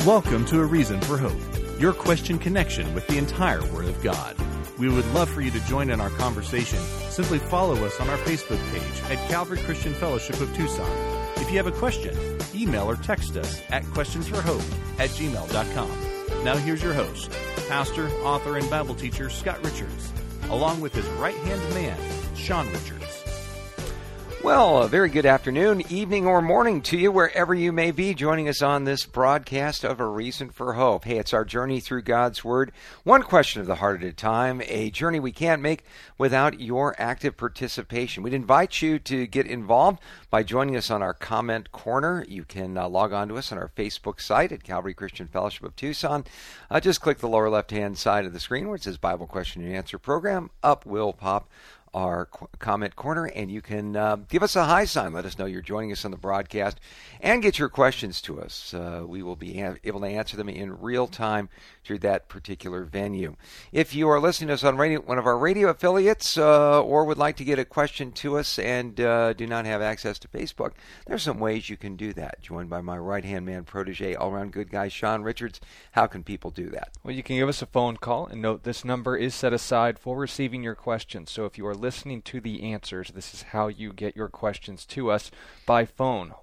Welcome to A Reason for Hope, your Christian connection with the entire Word of God. We would love for you to join in our conversation. Simply follow us on our Facebook page at Calvary Christian Fellowship of Tucson. If you have a question, email or text us at questionsforhope@gmail.com. Now here's your host, pastor, author, and Bible teacher Scott Richards, along with his right-hand man, Sean Richards. Well, a very good afternoon, evening, or morning to you, wherever you may be joining us on this broadcast of A Reason for Hope. Hey, it's our journey through God's Word, one question of the heart at a time, a journey we can't make without your active participation. We'd invite you to get involved by joining us on our comment corner. You can log on to us on our Facebook site at Calvary Christian Fellowship of Tucson. Just click the lower left-hand side of the screen where it says Bible Question and Answer Program. Up will pop our comment corner, and you can give us a hi sign. Let us know you're joining us on the broadcast and get your questions to us. We will be able to answer them in real time through that particular venue. If you are listening to us on one of our radio affiliates or would like to get a question to us and do not have access to Facebook, there's some ways you can do that. Joined by my right-hand man protege, all-around good guy, Sean Richards. How can people do that? Well, you can give us a phone call, and note this number is set aside for receiving your questions. So if you are listening to the answers, this is how you get your questions to us by phone,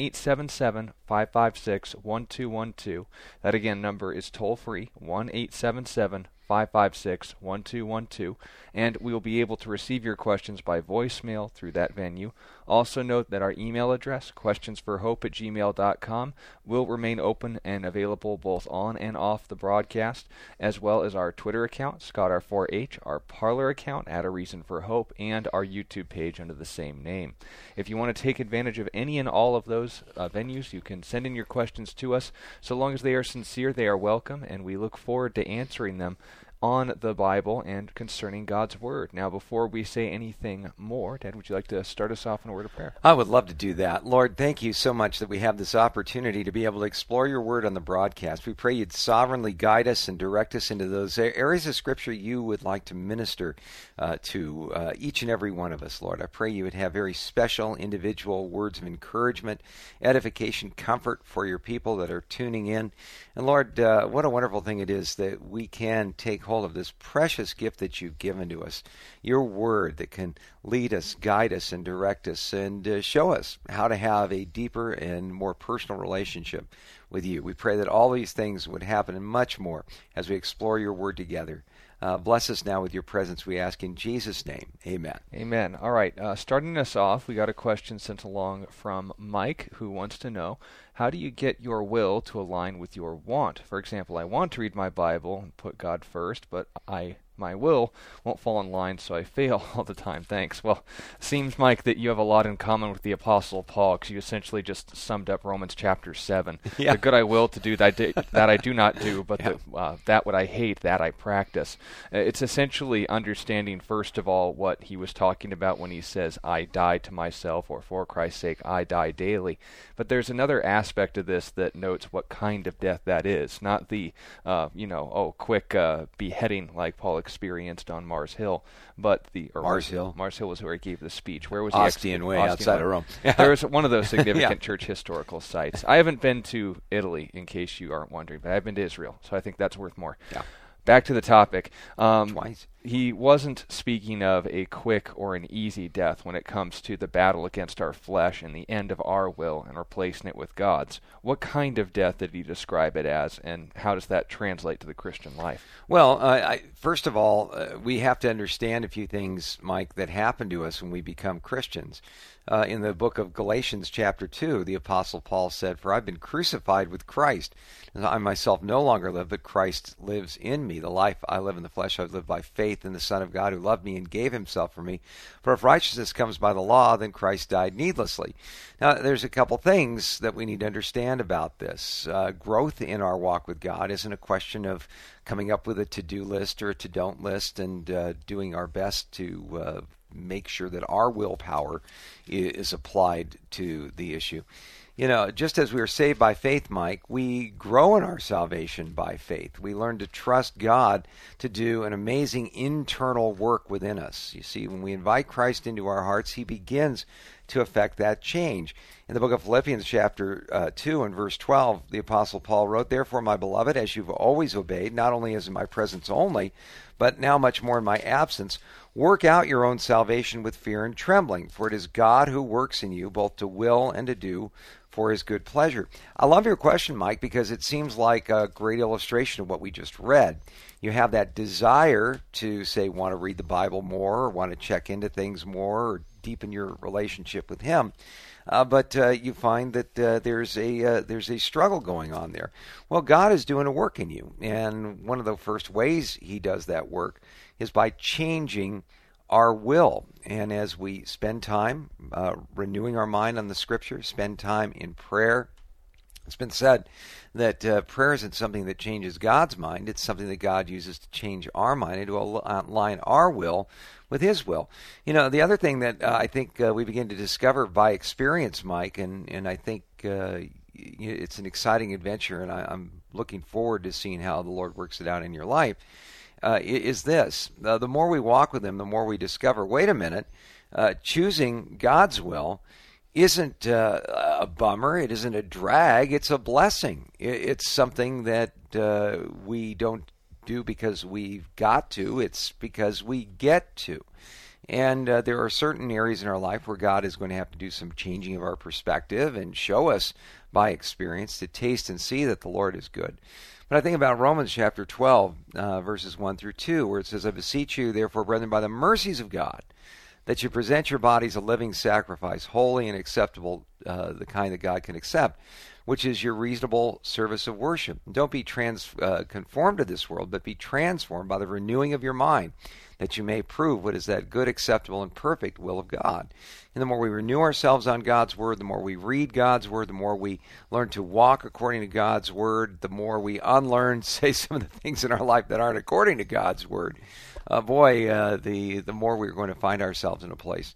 1-877-556-1212. That, again, number is toll-free, 1-877-556-1212, and we will be able to receive your questions by voicemail through that venue. Also note that our email address, questionsforhope@gmail.com, will remain open and available both on and off the broadcast, as well as our Twitter account, ScottR4H, our Parler account, at A Reason for Hope, and our YouTube page under the same name. If you want to take advantage of any and all of those venues, you can send in your questions to us. So long as they are sincere, they are welcome, and we look forward to answering them on the Bible and concerning God's Word. Now, before we say anything more, Dad, would you like to start us off in a word of prayer? I would love to do that. Lord, thank you so much that we have this opportunity to be able to explore your Word on the broadcast. We pray you'd sovereignly guide us and direct us into those areas of Scripture you would like to minister to each and every one of us, Lord. I pray you would have very special individual words of encouragement, edification, comfort for your people that are tuning in. And Lord, what a wonderful thing it is that we can take hold of this precious gift that you've given to us, your Word that can lead us, guide us, and direct us, and show us how to have a deeper and more personal relationship with you. We pray that all these things would happen and much more as we explore your Word together. Bless us now with your presence, we ask in Jesus' name. Amen. Amen. All right, starting us off, we got a question sent along from Mike, who wants to know, how do you get your will to align with your want? For example, I want to read my Bible and put God first, but my will won't fall in line, so I fail all the time. Thanks. Well, seems, Mike, that you have a lot in common with the Apostle Paul, because you essentially just summed up Romans chapter 7. Yeah. The good I will to do that I do not do, but that what I hate, that I practice. It's essentially understanding, first of all, what he was talking about when he says, I die to myself, or for Christ's sake, I die daily. But there's another aspect of this that notes what kind of death that is, not the, quick beheading like Paul experienced on Mars Hill, but Mars Hill was where he gave the speech. Where was Ostian Way, outside of Rome. There was one of those significant church historical sites. I haven't been to Italy, in case you aren't wondering, but I've been to Israel, so I think that's worth more. Yeah. Back to the topic. Twice. He wasn't speaking of a quick or an easy death when it comes to the battle against our flesh and the end of our will and replacing it with God's. What kind of death did he describe it as, and how does that translate to the Christian life? Well, first of all, we have to understand a few things, Mike, that happen to us when we become Christians. In the book of Galatians chapter 2, the Apostle Paul said, "For I've been crucified with Christ. I myself no longer live, but Christ lives in me. The life I live in the flesh I live by faith in the Son of God who loved me and gave himself for me. For if righteousness comes by the law, then Christ died needlessly." Now, there's a couple things that we need to understand about this. Growth in our walk with God isn't a question of coming up with a to-do list or a to-don't list and doing our best to make sure that our willpower is applied to the issue. Just as we are saved by faith, Mike, we grow in our salvation by faith. We learn to trust God to do an amazing internal work within us. You see, when we invite Christ into our hearts, he begins to effect that change. In the book of Philippians chapter 2 and verse 12, the Apostle Paul wrote, "Therefore, my beloved, as you've always obeyed, not only as in my presence only, but now much more in my absence, work out your own salvation with fear and trembling, for it is God who works in you both to will and to do for his good pleasure." I love your question, Mike, because it seems like a great illustration of what we just read. You have that desire to, say, want to read the Bible more, or want to check into things more, or deepen your relationship with him. But you find that there's a struggle going on there. Well, God is doing a work in you, and one of the first ways he does that work is by changing our will. And as we spend time renewing our mind on the Scripture, spend time in prayer, it's been said that prayer isn't something that changes God's mind. It's something that God uses to change our mind and to align our will with his will. The other thing that I think we begin to discover by experience, Mike, and I think it's an exciting adventure, and I'm looking forward to seeing how the Lord works it out in your life, is this. The more we walk with him, the more we discover, wait a minute, choosing God's will isn't a bummer. It isn't a drag. It's a blessing. It's something that we don't do because we've got to. It's because we get to. And there are certain areas in our life where God is going to have to do some changing of our perspective and show us by experience to taste and see that the Lord is good. But I think about Romans chapter 12, verses 1 through 2, where it says, "I beseech you, therefore, brethren, by the mercies of God, that you present your bodies a living sacrifice, holy and acceptable, the kind that God can accept, which is your reasonable service of worship. And don't be conformed to this world, but be transformed by the renewing of your mind, that you may prove what is that good, acceptable, and perfect will of God." And the more we renew ourselves on God's Word, the more we read God's Word, the more we learn to walk according to God's Word, the more we unlearn, say, some of the things in our life that aren't according to God's Word. The more we're going to find ourselves in a place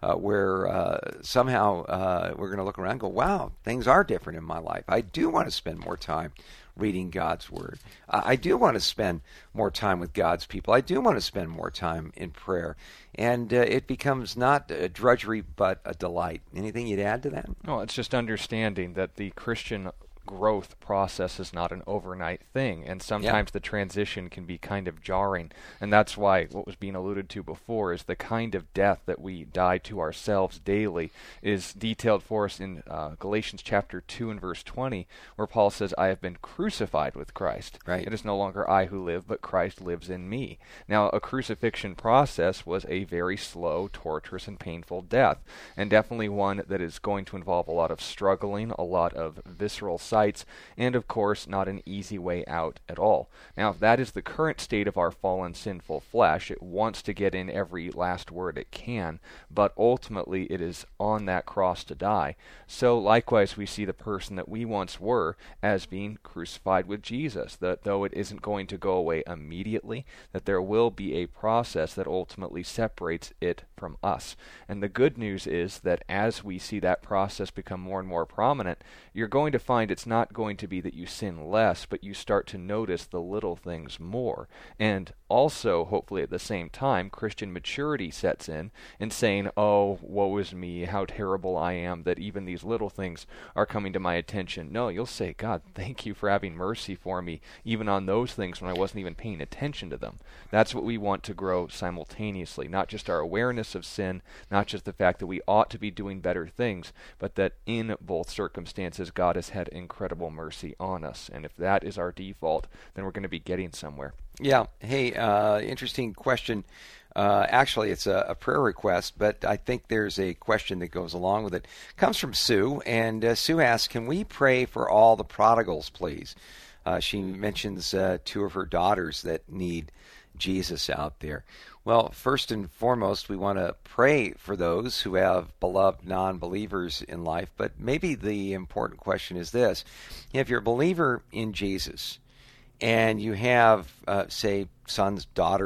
where somehow we're going to look around and go, wow, things are different in my life. I do want to spend more time reading God's Word. I do want to spend more time with God's people. I do want to spend more time in prayer. And it becomes not a drudgery, but a delight. Anything you'd add to that? No, it's just understanding that the Christian growth process is not an overnight thing, and sometimes the transition can be kind of jarring, and that's why what was being alluded to before is the kind of death that we die to ourselves daily is detailed for us in Galatians chapter 2 and verse 20, where Paul says, "I have been crucified with Christ. Right. It is no longer I who live, but Christ lives in me." Now, a crucifixion process was a very slow, torturous, and painful death, and definitely one that is going to involve a lot of struggling, a lot of visceral and of course not an easy way out at all. Now, if that is the current state of our fallen sinful flesh, it wants to get in every last word it can, but ultimately it is on that cross to die. So likewise we see the person that we once were as being crucified with Jesus, that though it isn't going to go away immediately, that there will be a process that ultimately separates it from us. And the good news is that as we see that process become more and more prominent, you're going to find it's not going to be that you sin less, but you start to notice the little things more. And also, hopefully at the same time, Christian maturity sets in saying, "Oh, woe is me, how terrible I am that even these little things are coming to my attention." No, you'll say, "God, thank you for having mercy for me, even on those things when I wasn't even paying attention to them." That's what we want to grow simultaneously, not just our awareness of sin, not just the fact that we ought to be doing better things, but that in both circumstances God has had incredible mercy on us. And if that is our default, then we're going to be getting somewhere. Yeah. Hey, interesting question. Actually, it's a prayer request, but I think there's a question that goes along with it. It comes from Sue, and Sue asks, "Can we pray for all the prodigals, please?" She mentions two of her daughters that need Jesus out there. Well, first and foremost, we want to pray for those who have beloved non-believers in life, but maybe the important question is this. If you're a believer in Jesus and you have, say, sons, daughters,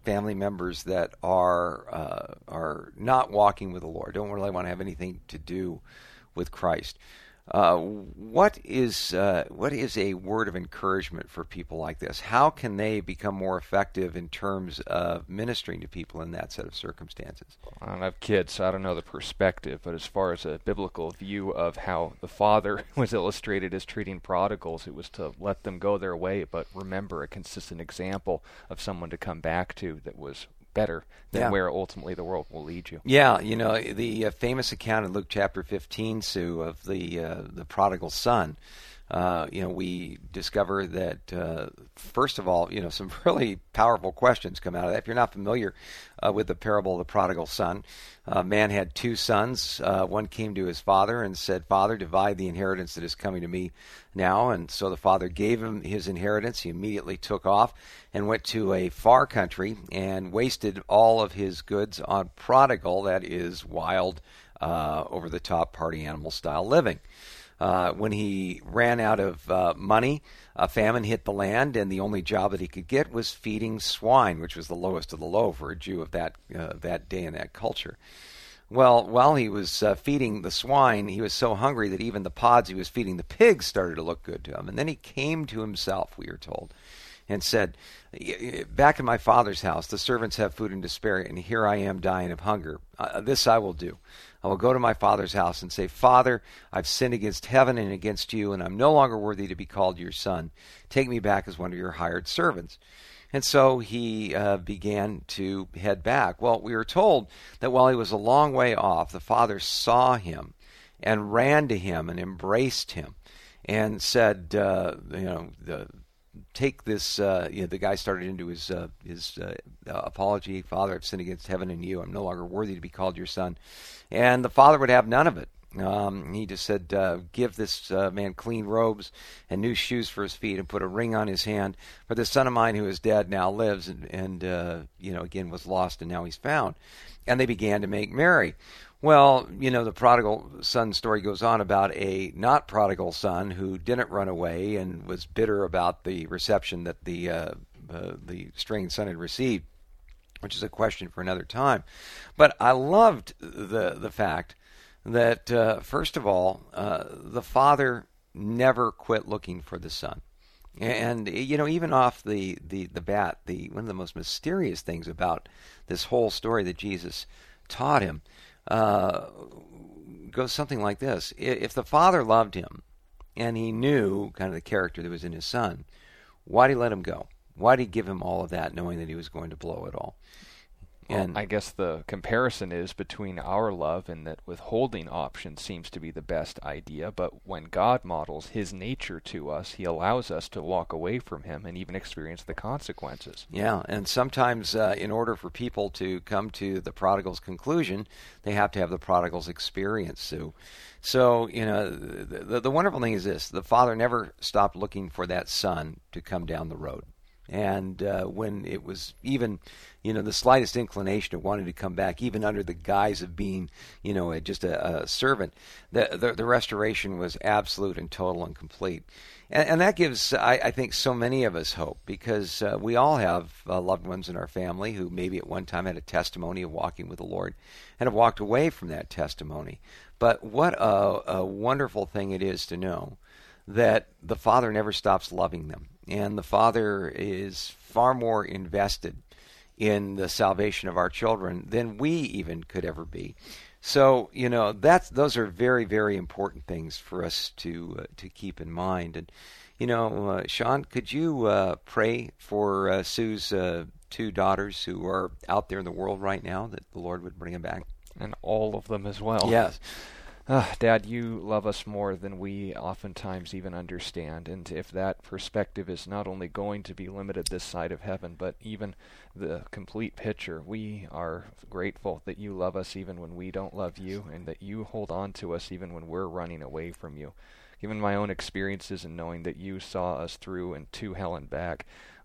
family members that are not walking with the Lord, don't really want to have anything to do with Christ. What is a word of encouragement for people like this? How can they become more effective in terms of ministering to people in that set of circumstances? I don't have kids, so I don't know the perspective, but as far as a biblical view of how the father was illustrated as treating prodigals, it was to let them go their way, but remember a consistent example of someone to come back to that was better than where ultimately the world will lead you. Yeah, the famous account in Luke chapter 15, Sue, of the prodigal son. We discover that, first of all, some really powerful questions come out of that. If you're not familiar with the parable of the prodigal son, a man had two sons. One came to his father and said, "Father, divide the inheritance that is coming to me now." And so the father gave him his inheritance. He immediately took off and went to a far country and wasted all of his goods on prodigal, that is wild, over-the-top party animal style living. When he ran out of money, a famine hit the land, and the only job that he could get was feeding swine, which was the lowest of the low for a Jew of that day and that culture. Well, while he was feeding the swine, he was so hungry that even the pods he was feeding the pigs started to look good to him. And then he came to himself, we are told, and said, "Back in my father's house, the servants have food and to spare, and here I am dying of hunger. This I will do. I will go to my father's house and say, 'Father, I've sinned against heaven and against you, and I'm no longer worthy to be called your son. Take me back as one of your hired servants.'" And so he began to head back. Well, we are told that while he was a long way off, the father saw him and ran to him and embraced him and said, take this, the guy started into his apology. "Father, I've sinned against heaven and you. I'm no longer worthy to be called your son." And the father would have none of it. He just said, "Give this man clean robes and new shoes for his feet and put a ring on his hand. For this son of mine who is dead now lives and again was lost and now he's found." And they began to make merry. Well, the prodigal son story goes on about a not prodigal son who didn't run away and was bitter about the reception that the straying son had received, which is a question for another time. But I loved the fact that, first of all, the father never quit looking for the son. And, even off the bat, one of the most mysterious things about this whole story that Jesus taught him goes something like this. If the father loved him and he knew kind of the character that was in his son, why did he let him go? Why did he give him all of that knowing that he was going to blow it all? And I guess the comparison is between our love and that withholding option seems to be the best idea, but when God models his nature to us, he allows us to walk away from him and even experience the consequences. Yeah, and sometimes in order for people to come to the prodigal's conclusion, they have to have the prodigal's experience. So the wonderful thing is this: the father never stopped looking for that son to come down the road. And when it was even, the slightest inclination of wanting to come back, even under the guise of being, just a servant, the restoration was absolute and total and complete. And that gives, I think, so many of us hope, because we all have loved ones in our family who maybe at one time had a testimony of walking with the Lord and have walked away from that testimony. But what a wonderful thing it is to know that the Father never stops loving them. And the Father is far more invested in the salvation of our children than we even could ever be. So, those are very, very important things for us to keep in mind. And, Sean, could you pray for Sue's two daughters who are out there in the world right now, that the Lord would bring them back? And all of them as well. Yes. Dad, you love us more than we oftentimes even understand, and if that perspective is not only going to be limited this side of heaven, but even the complete picture, we are grateful that you love us even when we don't love you, and that you hold on to us even when we're running away from you. Given my own experiences and knowing that you saw us through and to hell and back,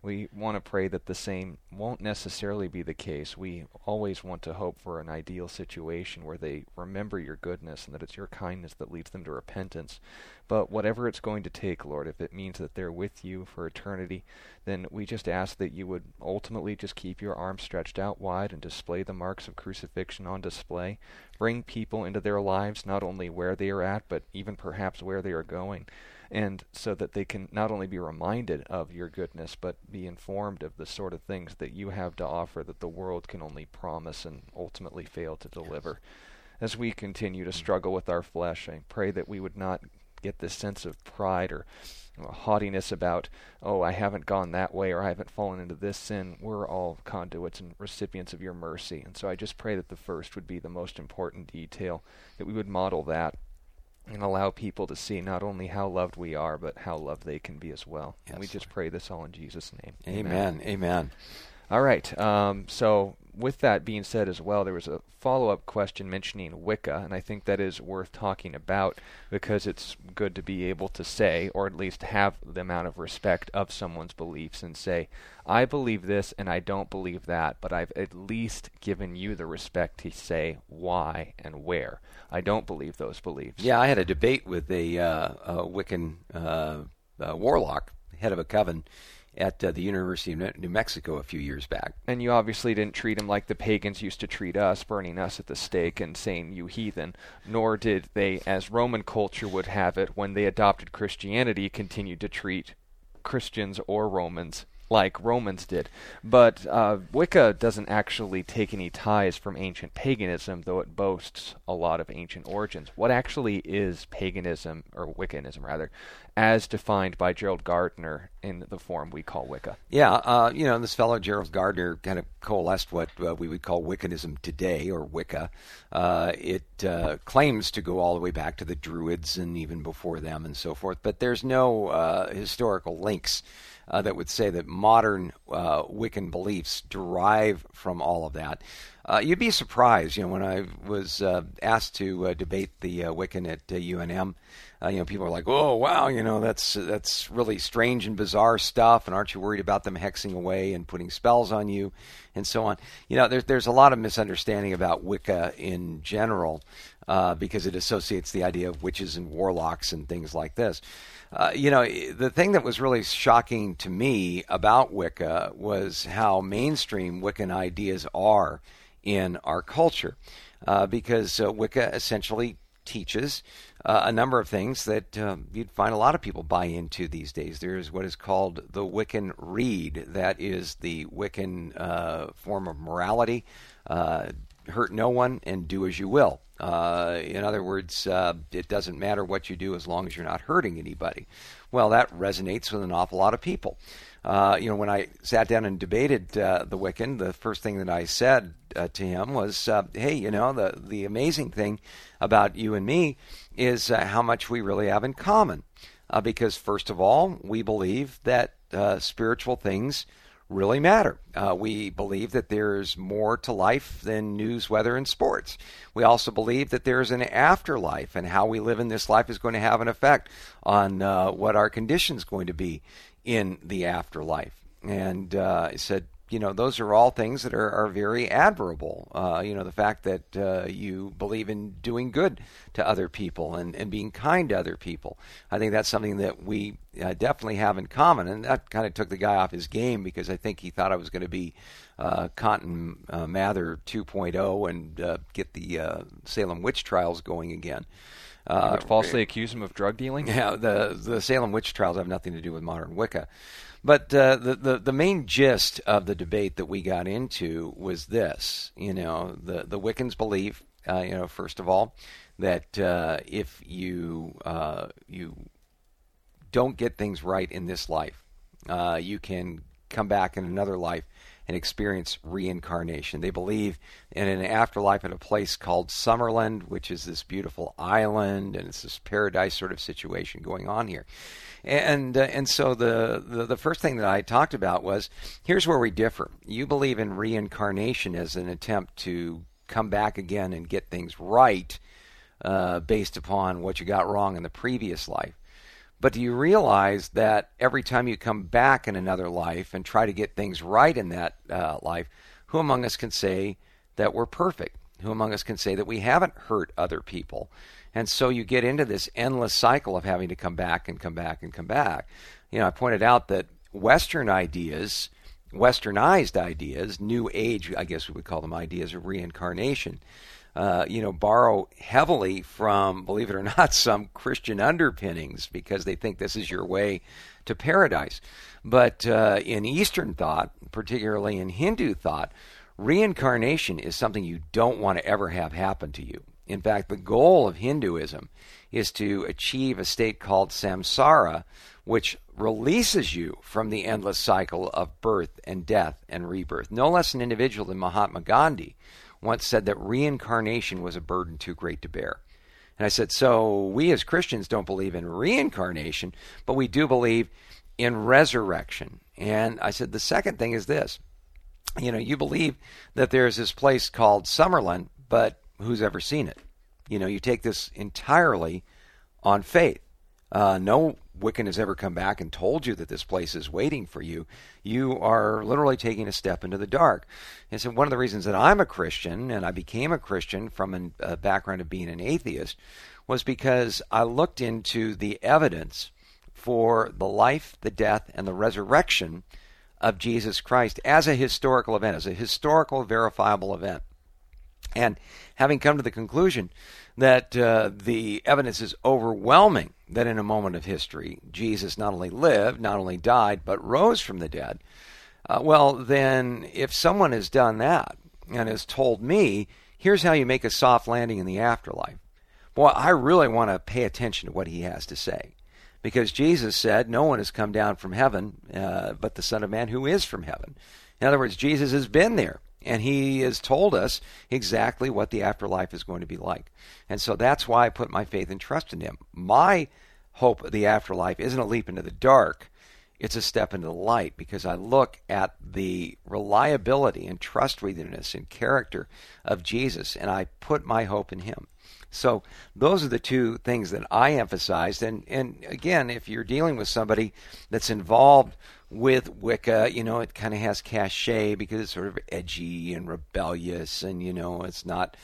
We want to pray that the same won't necessarily be the case. We always want to hope for an ideal situation where they remember your goodness and that it's your kindness that leads them to repentance. But whatever it's going to take, Lord, if it means that they're with you for eternity, then we just ask that you would ultimately just keep your arms stretched out wide and display the marks of crucifixion on display. Bring people into their lives, not only where they are at, but even perhaps where they are going, and so that they can not only be reminded of your goodness, but be informed of the sort of things that you have to offer that the world can only promise and ultimately fail to deliver. As we continue to struggle with our flesh, I pray that we would not get this sense of pride or haughtiness about, oh, I haven't gone that way or I haven't fallen into this sin. We're all conduits and recipients of your mercy. And so I just pray that the first would be the most important detail, that we would model that and allow people to see not only how loved we are, but how loved they can be as well. Yes, and we just pray this all in Jesus' name. Amen. Amen. All right. So with that being said as well, there was a follow-up question mentioning Wicca, and I think that is worth talking about because it's good to be able to say, or at least have the amount of respect of someone's beliefs and say, I believe this and I don't believe that, but I've at least given you the respect to say why and where. I don't believe those beliefs. Yeah, I had a debate with a Wiccan warlock, head of a coven, at the University of New Mexico a few years back. And you obviously didn't treat him like the pagans used to treat us, burning us at the stake and saying, you heathen, nor did they, as Roman culture would have it, when they adopted Christianity, continued to treat Christians or Romans like Romans did. But Wicca doesn't actually take any ties from ancient paganism, though it boasts a lot of ancient origins. What actually is paganism, or Wiccanism rather, as defined by Gerald Gardner in the form we call Wicca? Yeah, this fellow Gerald Gardner kind of coalesced what we would call Wiccanism today, or Wicca. It claims to go all the way back to the Druids and even before them and so forth, but there's no historical links that would say that modern Wiccan beliefs derive from all of that. You'd be surprised, when I was asked to debate the Wiccan at UNM. People are like, "Oh, wow, that's really strange and bizarre stuff, and aren't you worried about them hexing away and putting spells on you, and so on?" There's a lot of misunderstanding about Wicca in general because it associates the idea of witches and warlocks and things like this. The thing that was really shocking to me about Wicca was how mainstream Wiccan ideas are in our culture, because Wicca essentially teaches a number of things that you'd find a lot of people buy into these days. There's what is called the Wiccan Rede. That is the Wiccan form of morality. Hurt no one and do as you will. In other words, it doesn't matter what you do as long as you're not hurting anybody. Well, that resonates with an awful lot of people. When I sat down and debated the Wiccan, the first thing that I said to him was, hey, the amazing thing about you and me is how much we really have in common. Because, first of all, we believe that spiritual things really matter. We believe that there's more to life than news, weather, and sports. We also believe that there's an afterlife, and how we live in this life is going to have an effect on what our condition's going to be in the afterlife. And I said, those are all things that are very admirable. The fact that you believe in doing good to other people and being kind to other people. I think that's something that we definitely have in common. And that kind of took the guy off his game, because I think he thought I was going to be Cotton Mather 2.0 and get the Salem witch trials going again. You would falsely accuse him of drug dealing? Yeah, the Salem witch trials have nothing to do with modern Wicca. But the main gist of the debate that we got into was this. The Wiccans believe, first of all, that if you don't get things right in this life, you can come back in another life and experience reincarnation. They believe in an afterlife at a place called Summerland, which is this beautiful island, and it's this paradise sort of situation going on here. And so the first thing that I talked about was, here's where we differ. You believe in reincarnation as an attempt to come back again and get things right based upon what you got wrong in the previous life. But do you realize that every time you come back in another life and try to get things right in that life, who among us can say that we're perfect? Who among us can say that we haven't hurt other people? And so you get into this endless cycle of having to come back and come back and come back. I pointed out that Westernized ideas, New Age, I guess we would call them, ideas of reincarnation, borrow heavily from, believe it or not, some Christian underpinnings because they think this is your way to paradise. But in Eastern thought, particularly in Hindu thought, reincarnation is something you don't want to ever have happen to you. In fact, the goal of Hinduism is to achieve a state called samsara, which releases you from the endless cycle of birth and death and rebirth. No less an individual than Mahatma Gandhi once said that reincarnation was a burden too great to bear. And I said, so we as Christians don't believe in reincarnation, but we do believe in resurrection. And I said, the second thing is this. You believe that there's this place called Summerlin, but who's ever seen it? You take this entirely on faith. No Wiccan has ever come back and told you that this place is waiting for you. You are literally taking a step into the dark. And so one of the reasons that I'm a Christian, and I became a Christian from a background of being an atheist, was because I looked into the evidence for the life, the death, and the resurrection of Jesus Christ as a historical event, as a historical, verifiable event. And having come to the conclusion that the evidence is overwhelming that in a moment of history, Jesus not only lived, not only died, but rose from the dead, well, then if someone has done that and has told me, here's how you make a soft landing in the afterlife, boy, I really want to pay attention to what he has to say. Because Jesus said, no one has come down from heaven but the Son of Man who is from heaven. In other words, Jesus has been there. And he has told us exactly what the afterlife is going to be like. And so that's why I put my faith and trust in him. My hope of the afterlife isn't a leap into the dark. It's a step into the light because I look at the reliability and trustworthiness and character of Jesus, and I put my hope in him. So those are the two things that I emphasized. And again, if you're dealing with somebody that's involved with Wicca, it kind of has cachet because it's sort of edgy and rebellious and, it's not,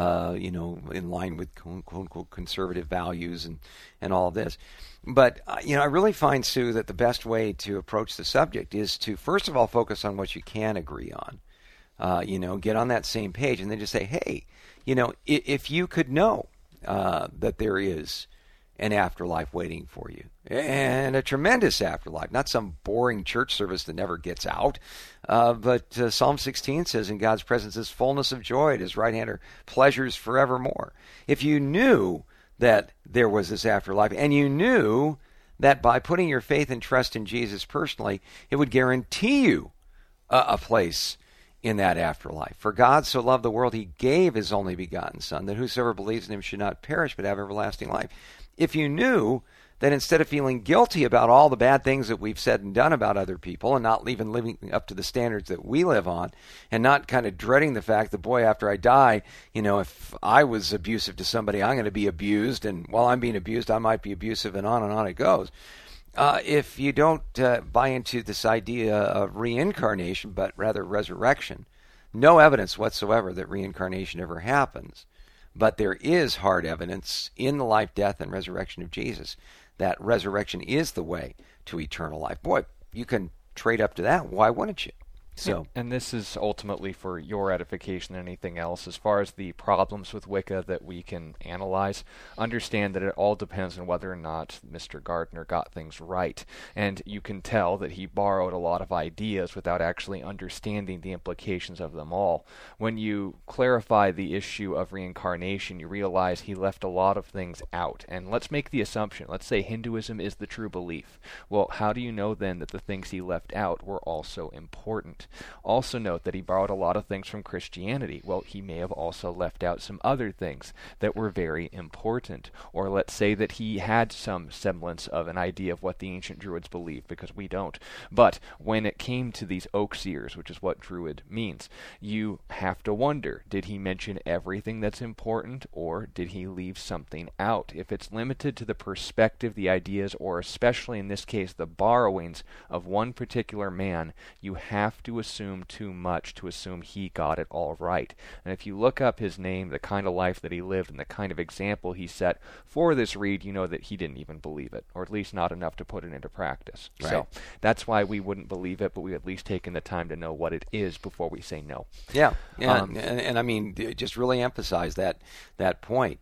in line with quote-unquote conservative values and all of this. But, I really find, Sue, that the best way to approach the subject is to, first of all, focus on what you can agree on. Get on that same page and then just say, hey, if you could know that there is an afterlife waiting for you, and a tremendous afterlife, not some boring church service that never gets out, but Psalm 16 says, in God's presence is fullness of joy, at his right hand are pleasures forevermore. If you knew that there was this afterlife, and you knew that by putting your faith and trust in Jesus personally, it would guarantee you a place in that afterlife. For God so loved the world, he gave his only begotten Son, that whosoever believes in him should not perish, but have everlasting life. If you knew that instead of feeling guilty about all the bad things that we've said and done about other people, and not even living up to the standards that we live on, and not kind of dreading the fact that, boy, after I die, if I was abusive to somebody, I'm going to be abused, and while I'm being abused, I might be abusive, and on it goes. If you don't buy into this idea of reincarnation, but rather resurrection, no evidence whatsoever that reincarnation ever happens, but there is hard evidence in the life, death, and resurrection of Jesus that resurrection is the way to eternal life. Boy, you can trade up to that. Why wouldn't you? So, and this is ultimately for your edification than anything else. As far as the problems with Wicca that we can analyze, understand that it all depends on whether or not Mr. Gardner got things right. And you can tell that he borrowed a lot of ideas without actually understanding the implications of them all. When you clarify the issue of reincarnation, you realize he left a lot of things out. And let's make the assumption, let's say Hinduism is the true belief. Well, how do you know then that the things he left out were also important? correct. Also note that he borrowed a lot of things from Christianity. Well, he may have also left out some other things that were very important. Or let's say that he had some semblance of an idea of what the ancient Druids believed, because we don't. But when it came to these oak seers, which is what Druid means, you have to wonder, did he mention everything that's important, or did he leave something out? If it's limited to the perspective, the ideas, or especially in this case the borrowings of one particular man, you have to assume too much to assume he got it all right. And if you look up his name, the kind of life that he lived, and the kind of example he set for this read, you know that he didn't even believe it, or at least not enough to put it into practice. Right. So that's why we wouldn't believe it, but we at least taken the time to know what it is before we say no. Yeah. And I mean, just really emphasize that point.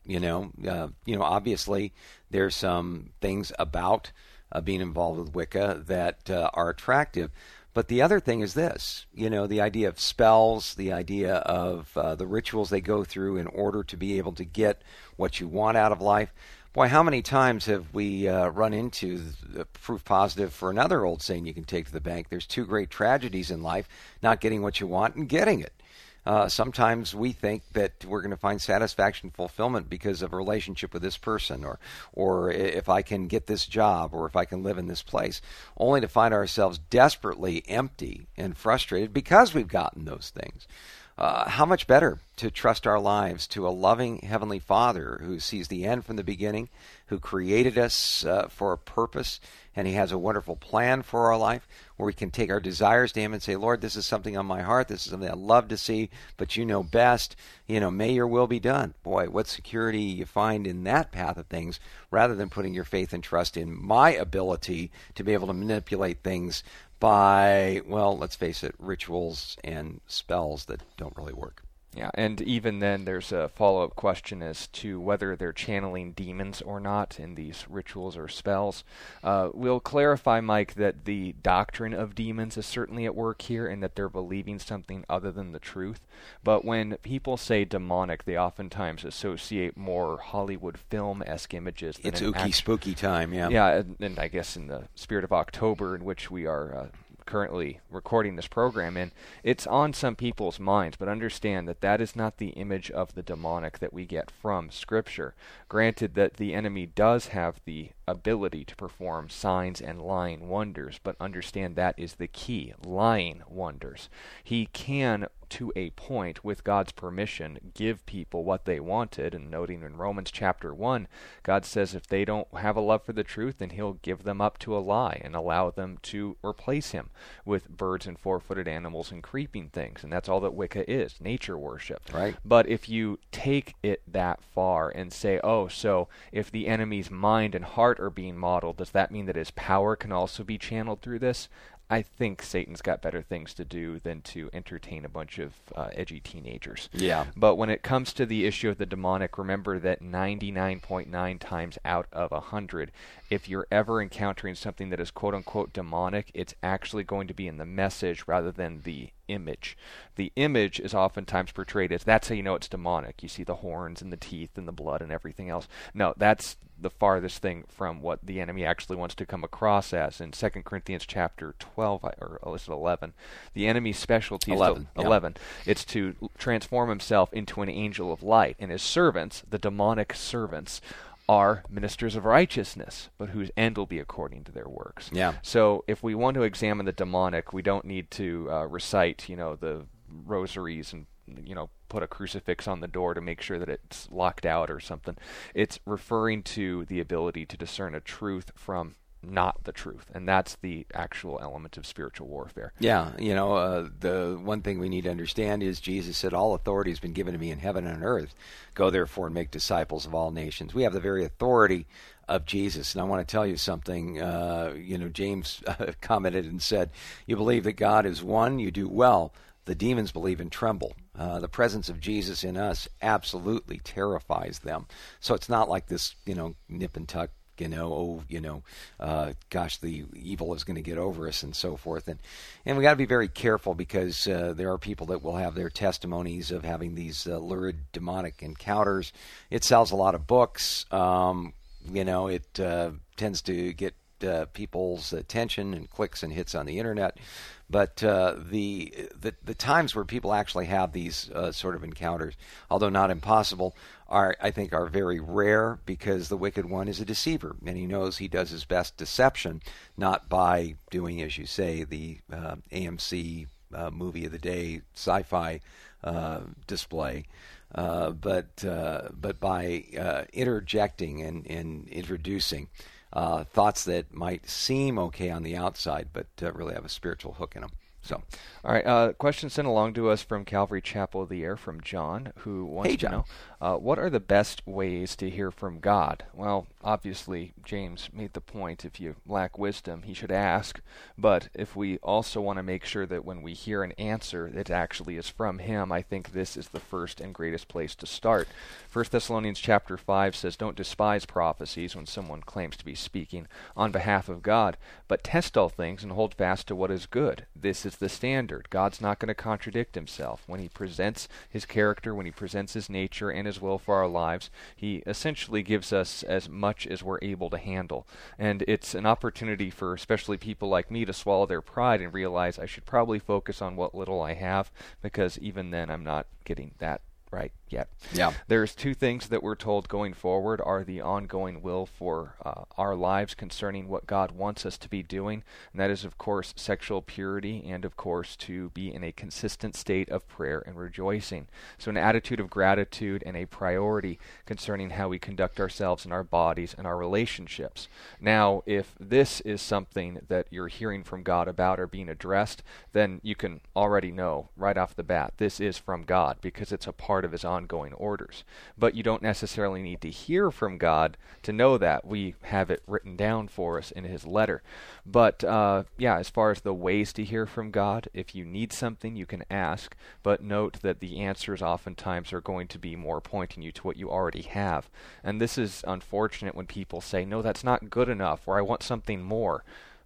Obviously there's some things about being involved with Wicca that are attractive. But the other thing is this, the idea of spells, the idea of the rituals they go through in order to be able to get what you want out of life. Boy, how many times have we run into the proof positive for another old saying you can take to the bank? There's two great tragedies in life, not getting what you want and getting it. Sometimes we think that we're going to find satisfaction, fulfillment because of a relationship with this person, or if I can get this job, or if I can live in this place, only to find ourselves desperately empty and frustrated because we've gotten those things. How much better to trust our lives to a loving Heavenly Father who sees the end from the beginning, who created us for a purpose, and He has a wonderful plan for our life, where we can take our desires to Him and say, Lord, this is something on my heart, this is something I'd love to see, but you know best, may your will be done. Boy, what security you find in that path of things, rather than putting your faith and trust in my ability to be able to manipulate things by, well, let's face it, rituals and spells that don't really work. Yeah, and even then there's a follow-up question as to whether they're channeling demons or not in these rituals or spells. We'll clarify, Mike, that the doctrine of demons is certainly at work here and that they're believing something other than the truth. But when people say demonic, they oftentimes associate more Hollywood film-esque images. It's ooky, spooky time, yeah. Yeah, and I guess in the spirit of October, in which we are currently recording this program in, it's on some people's minds, but understand that that is not the image of the demonic that we get from Scripture. Granted that the enemy does have the ability to perform signs and lying wonders, but understand that is the key, lying wonders. He can, to a point, with God's permission, give people what they wanted, and noting in Romans chapter 1, God says if they don't have a love for the truth, then He'll give them up to a lie and allow them to replace Him with birds and four-footed animals and creeping things, and that's all that Wicca is, nature worship. Right. But if you take it that far and say, so if the enemy's mind and heart are being modeled, does that mean that his power can also be channeled through this? I think Satan's got better things to do than to entertain a bunch of edgy teenagers. Yeah. But when it comes to the issue of the demonic, remember that 99.9 times out of 100, if you're ever encountering something that is quote-unquote demonic, it's actually going to be in the message rather than the image. The image is oftentimes portrayed as, that's how you know it's demonic. You see the horns and the teeth and the blood and everything else. No, that's the farthest thing from what the enemy actually wants to come across as. In 2 Corinthians chapter 12, or is it 11? The enemy's specialty is 11. It's to transform himself into an angel of light, and his servants, the demonic servants, are ministers of righteousness, but whose end will be according to their works. Yeah. So if we want to examine the demonic, we don't need to recite, the rosaries and, put a crucifix on the door to make sure that it's locked out or something. It's referring to the ability to discern a truth from not the truth, and that's the actual element of spiritual warfare. Yeah, the one thing we need to understand is Jesus said, all authority has been given to me in heaven and on earth. Go therefore and make disciples of all nations. We have the very authority of Jesus, and I want to tell you something. James commented and said, you believe that God is one, you do well. The demons believe and tremble. The presence of Jesus in us absolutely terrifies them. So it's not like this, nip and tuck, gosh, the evil is going to get over us and so forth. And we got to be very careful, because there are people that will have their testimonies of having these lurid demonic encounters. It sells a lot of books. It tends to get people's attention and clicks and hits on the internet. But the times where people actually have these sort of encounters, although not impossible, I think are very rare, because the wicked one is a deceiver, and he knows he does his best deception, not by doing, as you say, the AMC movie of the day sci-fi display, but by interjecting and introducing thoughts that might seem okay on the outside, but really have a spiritual hook in them. So, all right. Question sent along to us from Calvary Chapel of the Air from John, who wants to know, what are the best ways to hear from God? Well, obviously, James made the point, if you lack wisdom, he should ask. But if we also want to make sure that when we hear an answer, that actually is from him, I think this is the first and greatest place to start. 1 Thessalonians chapter 5 says, don't despise prophecies when someone claims to be speaking on behalf of God, but test all things and hold fast to what is good. This is the standard. God's not going to contradict himself. When he presents his character, when he presents his nature and his will for our lives, he essentially gives us as much as we're able to handle. And it's an opportunity for especially people like me to swallow their pride and realize I should probably focus on what little I have, because even then I'm not getting that right yet. Yeah. There's two things that we're told going forward are the ongoing will for our lives concerning what God wants us to be doing, and that is, of course, sexual purity, and, of course, to be in a consistent state of prayer and rejoicing. So an attitude of gratitude and a priority concerning how we conduct ourselves and our bodies and our relationships. Now, if this is something that you're hearing from God about or being addressed, then you can already know right off the bat this is from God, because it's a part of his ongoing orders. But you don't necessarily need to hear from God to know that. We have it written down for us in his letter. But as far as the ways to hear from God, if you need something, you can ask, but note that the answers oftentimes are going to be more pointing you to what you already have. And this is unfortunate when people say, no, that's not good enough, or I want something more.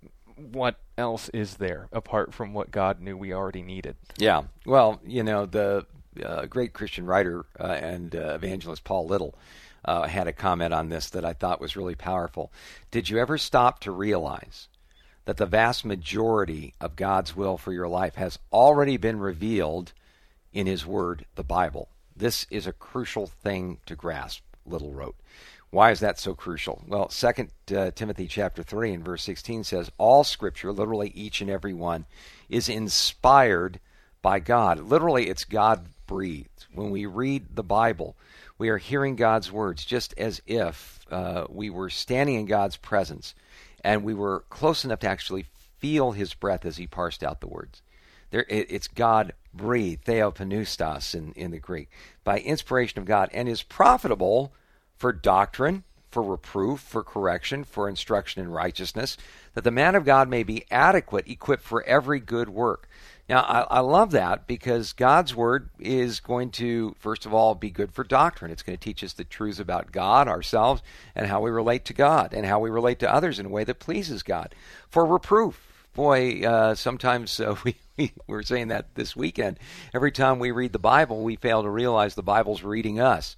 What else is there apart from what God knew we already needed? Yeah. Well, the great Christian writer and evangelist Paul Little had a comment on this that I thought was really powerful. Did you ever stop to realize that the vast majority of God's will for your life has already been revealed in his word, the Bible? This is a crucial thing to grasp, Little wrote. Why is that so crucial? Well, 2 Timothy chapter 3 and verse 16 says, all Scripture, literally each and every one, is inspired by God. Literally, it's God-breathed. When we read the Bible, we are hearing God's words just as if we were standing in God's presence and we were close enough to actually feel his breath as he parsed out the words. It's God-breathed, theopneustos in the Greek, by inspiration of God, and is profitable for doctrine, for reproof, for correction, for instruction in righteousness, that the man of God may be adequate, equipped for every good work. Now, I love that, because God's word is going to, first of all, be good for doctrine. It's going to teach us the truths about God, ourselves, and how we relate to God, and how we relate to others in a way that pleases God. For reproof. Boy, sometimes we're saying that this weekend. Every time we read the Bible, we fail to realize the Bible's reading us.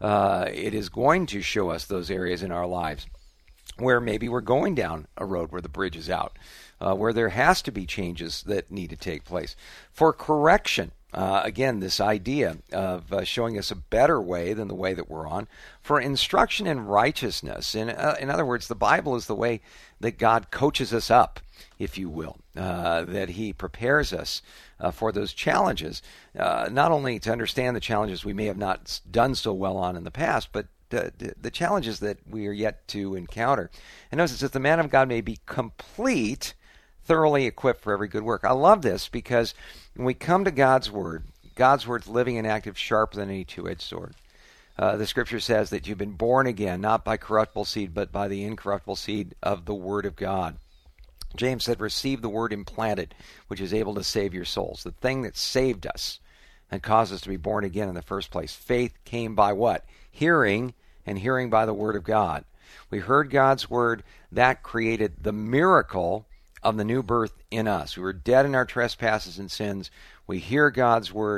It is going to show us those areas in our lives where maybe we're going down a road where the bridge is out, where there has to be changes that need to take place. For correction, again, this idea of showing us a better way than the way that we're on. For instruction in righteousness. In other words, the Bible is the way that God coaches us up, if you will, that he prepares us for those challenges, not only to understand the challenges we may have not done so well on in the past, but the challenges that we are yet to encounter. And notice it says, the man of God may be complete, thoroughly equipped for every good work. I love this, because when we come to God's word's living and active, sharper than any two-edged sword. The Scripture says that you've been born again, not by corruptible seed, but by the incorruptible seed of the Word of God. James said, receive the Word implanted, which is able to save your souls. The thing that saved us and caused us to be born again in the first place. Faith came by what? Hearing, and hearing by the Word of God. We heard God's Word. That created the miracle of the new birth in us. We were dead in our trespasses and sins. We hear God's Word.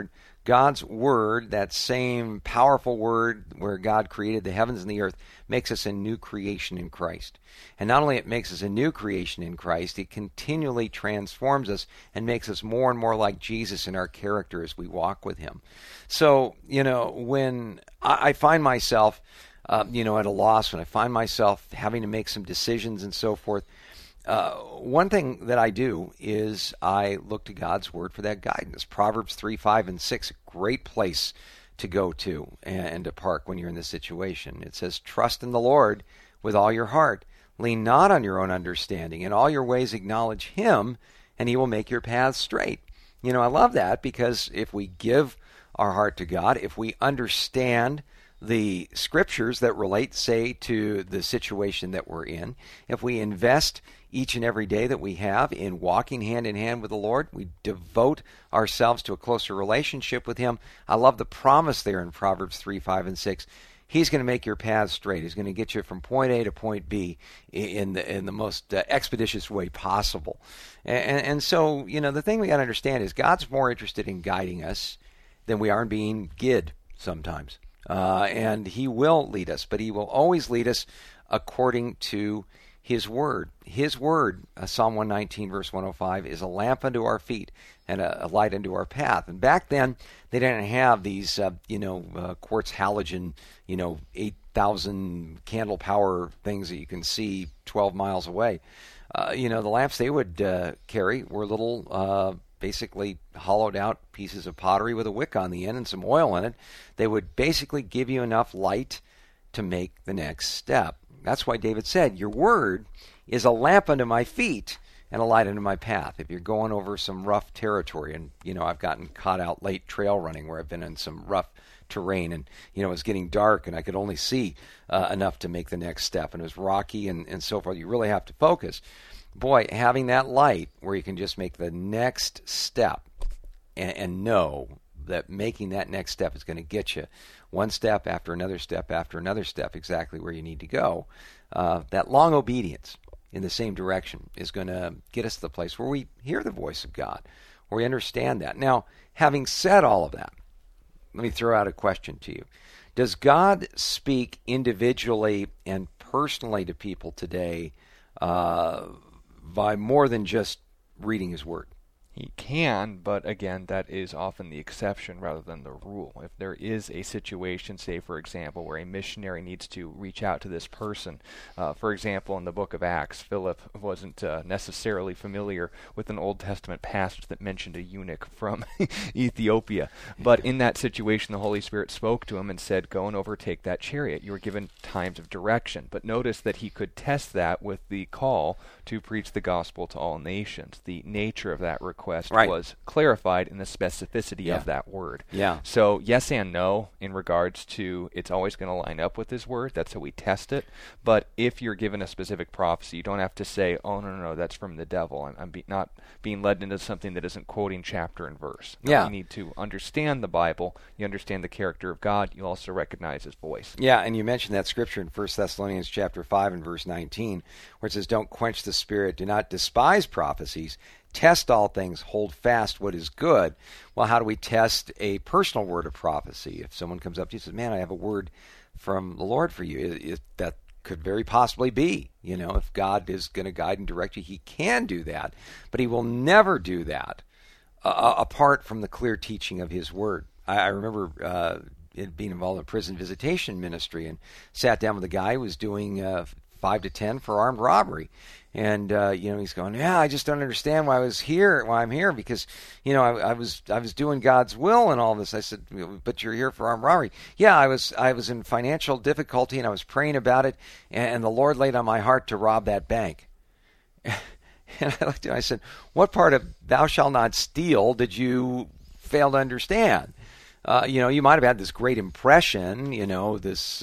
God's Word, that same powerful Word where God created the heavens and the earth, makes us a new creation in Christ. And not only it makes us a new creation in Christ, it continually transforms us and makes us more and more like Jesus in our character as we walk with Him. So, when I find myself, at a loss, when I find myself having to make some decisions and so forth, one thing that I do is I look to God's Word for that guidance. Proverbs 3, 5, and 6, a great place to go to and to park when you're in this situation. It says, trust in the Lord with all your heart. Lean not on your own understanding. In all your ways acknowledge Him, and He will make your paths straight. I love that, because if we give our heart to God, if we understand the scriptures that relate, say, to the situation that we're in, if we invest each and every day that we have in walking hand in hand with the Lord, we devote ourselves to a closer relationship with Him. I love the promise there in Proverbs 3, 5, and 6. He's going to make your paths straight. He's going to get you from point A to point B in the most expeditious way possible. And so, the thing we got to understand is God's more interested in guiding us than we are in being guided sometimes. And He will lead us, but He will always lead us according to His Word. His Word, Psalm 119, verse 105, is a lamp unto our feet and a light unto our path. And back then, they didn't have these, quartz halogen, 8,000 candle power things that you can see 12 miles away. The lamps they would carry were little basically hollowed out pieces of pottery with a wick on the end and some oil in it. They would basically give you enough light to make the next step. That's why David said, your word is a lamp unto my feet and a light unto my path. If you're going over some rough territory, and I've gotten caught out late trail running where I've been in some rough terrain, and it was getting dark and I could only see enough to make the next step, and it was rocky and so forth. You really have to focus. Boy, having that light where you can just make the next step and know that making that next step is going to get you one step after another step after another step exactly where you need to go. That long obedience in the same direction is going to get us to the place where we hear the voice of God, where we understand that. Now, having said all of that, let me throw out a question to you. Does God speak individually and personally to people today by more than just reading His Word? He can, but again, that is often the exception rather than the rule. If there is a situation, say for example, where a missionary needs to reach out to this person, for example, in the book of Acts, Philip wasn't necessarily familiar with an Old Testament passage that mentioned a eunuch from Ethiopia. But in that situation, the Holy Spirit spoke to him and said, go and overtake that chariot. You were given times of direction. But notice that he could test that with the call to preach the gospel to all nations. The nature of that request was clarified in the specificity of that word. Yeah. So yes and no in regards to it's always going to line up with His Word. That's how we test it. But if you're given a specific prophecy, you don't have to say, oh, no, that's from the devil. I'm not being led into something that isn't quoting chapter and verse. No, you need to understand the Bible. You understand the character of God. You also recognize His voice. Yeah, and you mentioned that scripture in 1 Thessalonians chapter 5 and verse 19, where it says, don't quench the Spirit, do not despise prophecies, test all things, hold fast what is good. Well, how do we test a personal word of prophecy? If someone comes up to you and says, man, I have a word from the Lord for you, that could very possibly be. If God is going to guide and direct you, He can do that. But He will never do that apart from the clear teaching of His Word. I remember being involved in prison visitation ministry and sat down with a guy who was doing 5 to 10 for armed robbery. And, he's going, yeah, I just don't understand why I'm here, because, I was doing God's will and all this. I said, but you're here for armed robbery. Yeah, I was in financial difficulty and I was praying about it, and the Lord laid on my heart to rob that bank. And I looked at him, I said, what part of thou shalt not steal did you fail to understand? You might have had this great impression, this,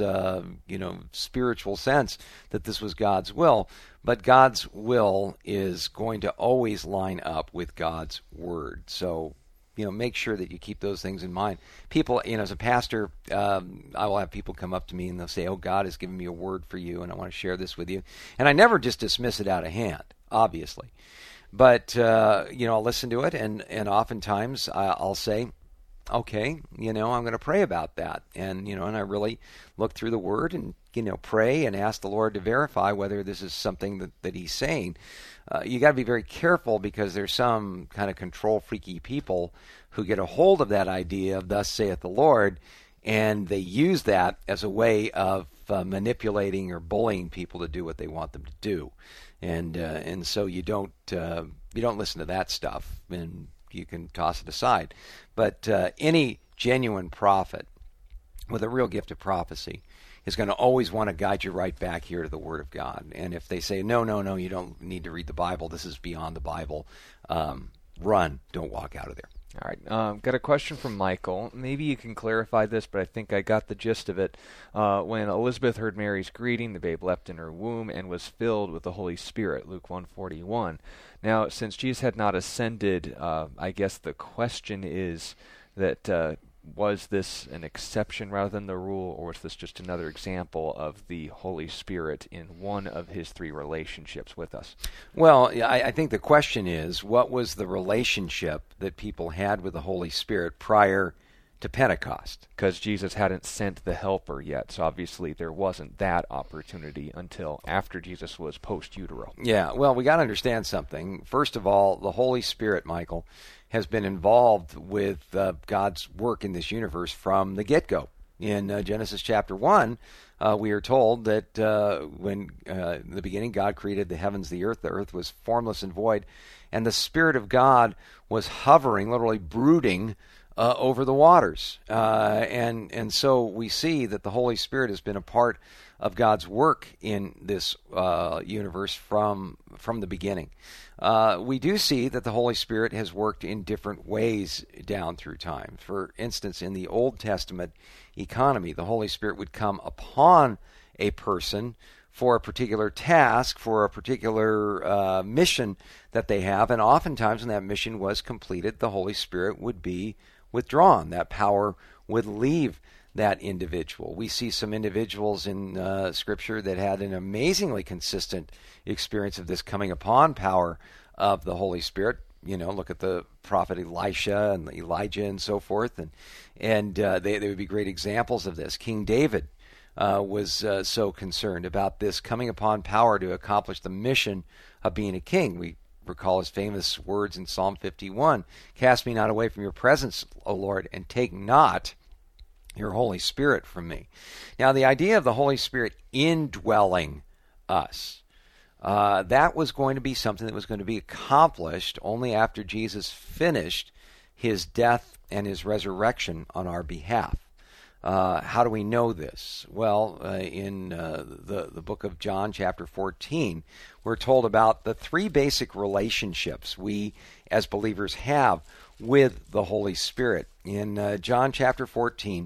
spiritual sense that this was God's will, but God's will is going to always line up with God's Word. So, make sure that you keep those things in mind. People, as a pastor, I will have people come up to me and they'll say, oh, God has given me a word for you and I want to share this with you. And I never just dismiss it out of hand, obviously. But, I'll listen to it and oftentimes I'll say, okay, I'm going to pray about that. And, and I really look through the Word and, pray and ask the Lord to verify whether this is something that He's saying. You got to be very careful, because there's some kind of control freaky people who get a hold of that idea of thus saith the Lord, and they use that as a way of manipulating or bullying people to do what they want them to do. And so you don't listen to that stuff, and you can toss it aside. But any genuine prophet with a real gift of prophecy is going to always want to guide you right back here to the Word of God. And if they say, no, you don't need to read the Bible, this is beyond the Bible, run, don't walk out of there. All right, got a question from Michael. Maybe you can clarify this, but I think I got the gist of it. When Elizabeth heard Mary's greeting, the babe leapt in her womb and was filled with the Holy Spirit, Luke 1:41. Now, since Jesus had not ascended, I guess the question is that was this an exception rather than the rule, or was this just another example of the Holy Spirit in one of his three relationships with us? Well, I think the question is, what was the relationship that people had with the Holy Spirit prior to Pentecost? Because Jesus hadn't sent the Helper yet, so obviously there wasn't that opportunity until after Jesus was post-utero. Yeah, well, we got to understand something. First of all, the Holy Spirit, Michael, has been involved with God's work in this universe from the get-go. In Genesis chapter 1, we are told that when in the beginning God created the heavens, the earth was formless and void, and the Spirit of God was hovering, literally brooding, over the waters. And so we see that the Holy Spirit has been a part of God's work in this universe from the beginning. We do see that the Holy Spirit has worked in different ways down through time. For instance, in the Old Testament economy, the Holy Spirit would come upon a person for a particular task, for a particular mission that they have, and oftentimes when that mission was completed, the Holy Spirit would be withdrawn. That power would leave that individual. We see some individuals in Scripture that had an amazingly consistent experience of this coming upon power of the Holy Spirit. Look at the prophet Elisha and Elijah and so forth, and they would be great examples of this. King David was so concerned about this coming upon power to accomplish the mission of being a king. We recall his famous words in Psalm 51, "Cast me not away from your presence, O Lord, and take not your Holy Spirit from me." Now, the idea of the Holy Spirit indwelling us, that was going to be something that was going to be accomplished only after Jesus finished his death and his resurrection on our behalf. How do we know this? Well, in the book of John, chapter 14, we're told about the three basic relationships we as believers have with the Holy Spirit. In John chapter 14,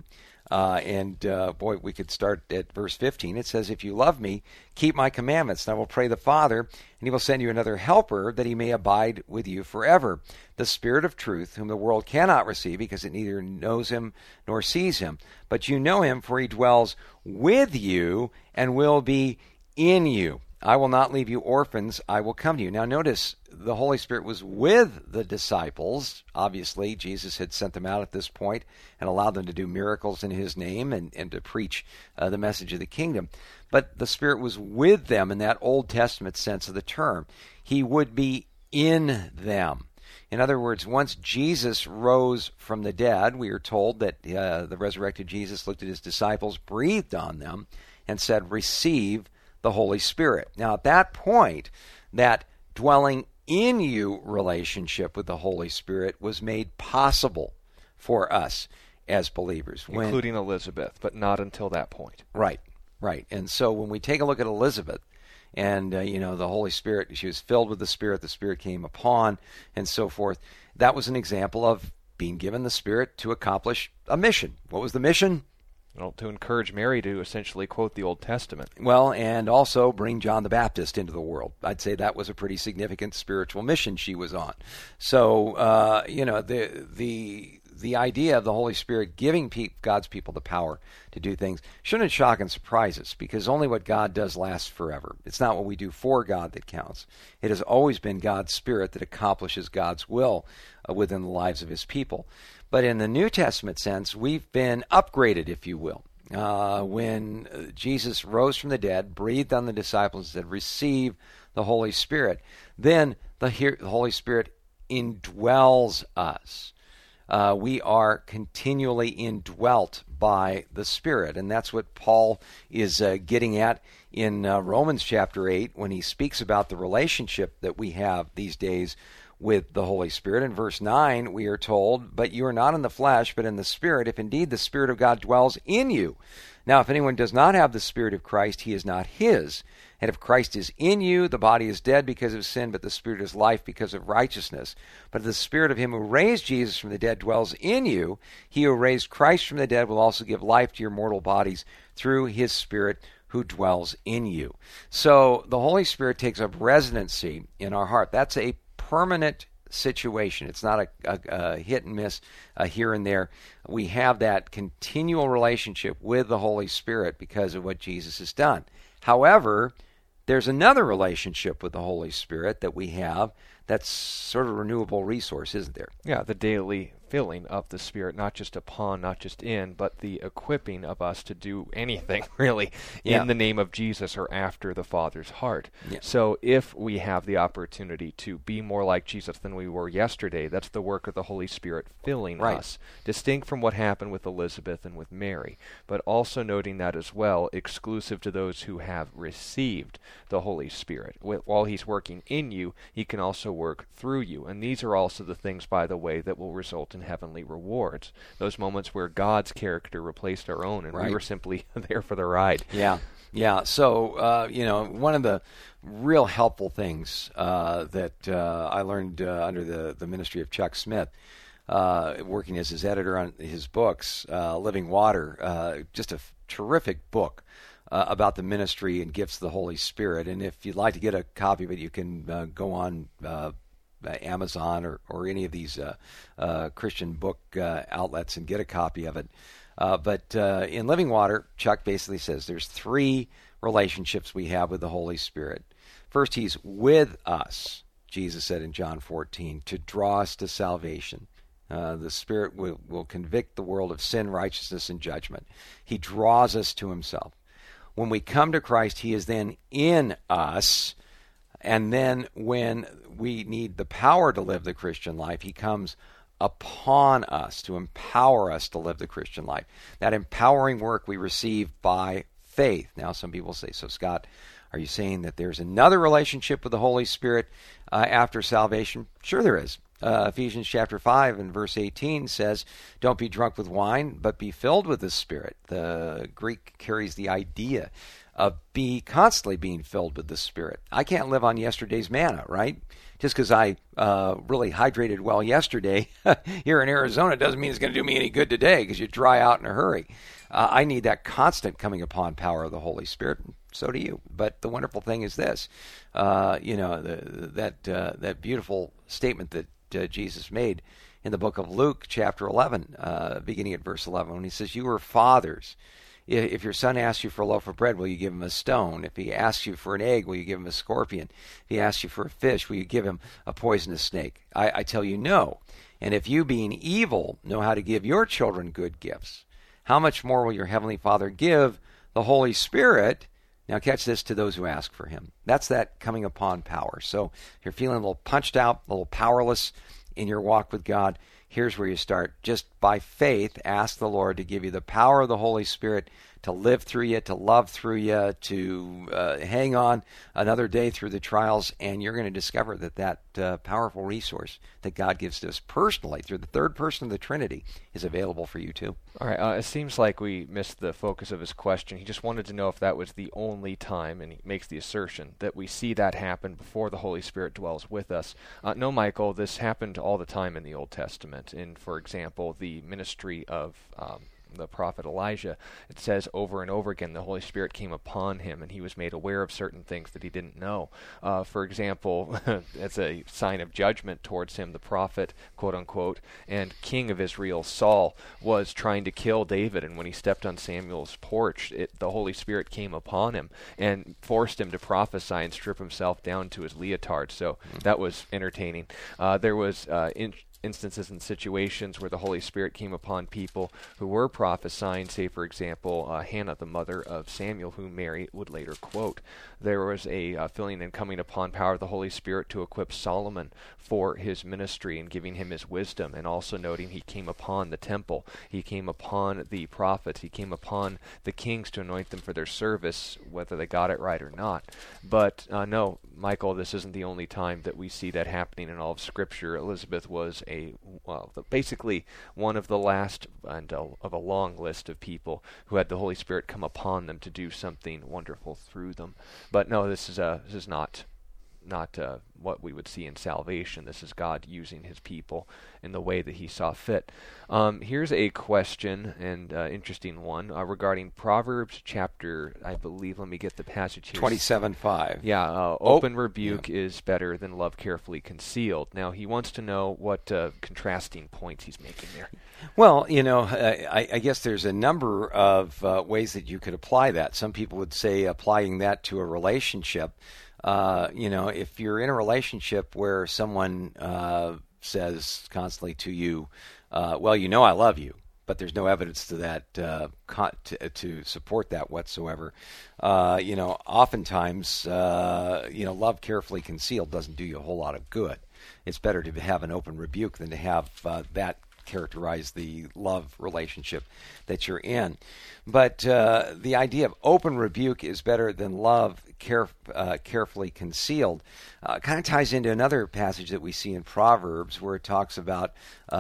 we could start at verse 15. It says, "If you love me, keep my commandments, and I will pray the Father, and he will send you another helper, that he may abide with you forever, the Spirit of truth, whom the world cannot receive, because it neither knows him nor sees him. But you know him, for he dwells with you and will be in you. I will not leave you orphans, I will come to you." Now notice, the Holy Spirit was with the disciples. Obviously, Jesus had sent them out at this point and allowed them to do miracles in his name and to preach the message of the kingdom. But the Spirit was with them in that Old Testament sense of the term. He would be in them. In other words, once Jesus rose from the dead, we are told that the resurrected Jesus looked at his disciples, breathed on them, and said, "Receive the Holy Spirit." Now, at that point, that dwelling in you relationship with the Holy Spirit was made possible for us as believers. Including Elizabeth, but not until that point. Right. And so when we take a look at Elizabeth, and, the Holy Spirit, she was filled with the Spirit came upon, and so forth, that was an example of being given the Spirit to accomplish a mission. What was the mission? Well, to encourage Mary to essentially quote the Old Testament. Well, and also bring John the Baptist into the world. I'd say that was a pretty significant spiritual mission she was on. So, the idea of the Holy Spirit giving God's people the power to do things shouldn't shock and surprise us, because only what God does lasts forever. It's not what we do for God that counts. It has always been God's Spirit that accomplishes God's will within the lives of his people. But in the New Testament sense, we've been upgraded, if you will. When Jesus rose from the dead, breathed on the disciples, and said, receive the Holy Spirit, then the Holy Spirit indwells us. We are continually indwelt by the Spirit. And that's what Paul is getting at in Romans chapter 8 when he speaks about the relationship that we have these days with the Holy Spirit. In verse 9, we are told, but you are not in the flesh, but in the Spirit, if indeed the Spirit of God dwells in you. Now, if anyone does not have the Spirit of Christ, he is not his. And if Christ is in you, the body is dead because of sin, but the Spirit is life because of righteousness. But if the Spirit of him who raised Jesus from the dead dwells in you, he who raised Christ from the dead will also give life to your mortal bodies through his Spirit who dwells in you. So the Holy Spirit takes up residency in our heart. That's a permanent situation. It's not a hit and miss here and there. We have that continual relationship with the Holy Spirit because of what Jesus has done. However, there's another relationship with the Holy Spirit that we have that's sort of a renewable resource, isn't there? Yeah, the daily filling of the Spirit, not just upon, not just in, but the equipping of us to do anything, really, in the name of Jesus or after the Father's heart. Yeah. So if we have the opportunity to be more like Jesus than we were yesterday, that's the work of the Holy Spirit filling us, distinct from what happened with Elizabeth and with Mary, but also noting that as well, exclusive to those who have received the Holy Spirit. While he's working in you, he can also work through you. And these are also the things, by the way, that will result in heavenly rewards. Those moments where God's character replaced our own, and we were simply there for the ride. Yeah. So, one of the real helpful things that I learned under the ministry of Chuck Smith, working as his editor on his books, Living Water, just a terrific book about the ministry and gifts of the Holy Spirit. And if you'd like to get a copy of it, you can go on Amazon or any of these Christian book outlets and get a copy of it. But in Living Water, Chuck basically says there's three relationships we have with the Holy Spirit. First, he's with us, Jesus said in John 14, to draw us to salvation. The Spirit will convict the world of sin, righteousness, and judgment. He draws us to himself. When we come to Christ, he is then in us. And then when we need the power to live the Christian life, he comes upon us to empower us to live the Christian life. That empowering work we receive by faith. Now, some people say, so Scott, are you saying that there's another relationship with the Holy Spirit after salvation? Sure there is. Ephesians chapter 5 and verse 18 says, don't be drunk with wine, but be filled with the Spirit. The Greek carries the idea of constantly being filled with the Spirit. I can't live on yesterday's manna, right? Just because I really hydrated well yesterday here in Arizona doesn't mean it's going to do me any good today, because you dry out in a hurry. I need that constant coming upon power of the Holy Spirit. So do you. But the wonderful thing is this, that beautiful statement that Jesus made in the book of Luke, chapter 11, beginning at verse 11, when he says, you are fathers. If your son asks you for a loaf of bread, will you give him a stone? If he asks you for an egg, will you give him a scorpion? If he asks you for a fish, will you give him a poisonous snake? I tell you no. And if you, being evil, know how to give your children good gifts, how much more will your heavenly Father give the Holy Spirit? Now catch this, to those who ask for him. That's that coming upon power. So if you're feeling a little punched out, a little powerless in your walk with God, here's where you start. Just by faith, ask the Lord to give you the power of the Holy Spirit to live through you, to love through you, to hang on another day through the trials, and you're going to discover that powerful resource that God gives to us personally through the third person of the Trinity is available for you too. All right, it seems like we missed the focus of his question. He just wanted to know if that was the only time, and he makes the assertion that we see that happen before the Holy Spirit dwells with us. No, Michael, this happened all the time in the Old Testament. In, for example, the ministry of the prophet Elijah, it says over and over again the Holy Spirit came upon him and he was made aware of certain things that he didn't know. For example, as a sign of judgment towards him, the prophet, quote unquote, and king of Israel, Saul, was trying to kill David, and when he stepped on Samuel's porch, the Holy Spirit came upon him and forced him to prophesy and strip himself down to his leotard. So that was entertaining. There was instances and situations where the Holy Spirit came upon people who were prophesying, say, for example, Hannah, the mother of Samuel, whom Mary would later quote. There was a filling and coming upon power of the Holy Spirit to equip Solomon for his ministry and giving him his wisdom, and also noting he came upon the temple, he came upon the prophets, he came upon the kings to anoint them for their service, whether they got it right or not. But no, Michael, this isn't the only time that we see that happening in all of Scripture. Elizabeth was basically one of the last of a long list of people who had the Holy Spirit come upon them to do something wonderful through them. But no, this is not what we would see in salvation. This is God using his people in the way that he saw fit. Here's a question, and interesting one, regarding Proverbs chapter, I believe, let me get the passage here. 27:5. Yeah, open rebuke is better than love carefully concealed. Now, he wants to know what contrasting points he's making there. Well, I guess there's a number of ways that you could apply that. Some people would say applying that to a relationship. If you're in a relationship where someone says constantly to you, well, I love you, but there's no evidence to that to support that whatsoever. Oftentimes, love carefully concealed doesn't do you a whole lot of good. It's better to have an open rebuke than to have that characterize the love relationship that you're in. But the idea of open rebuke is better than love carefully concealed kind of ties into another passage that we see in Proverbs where it talks about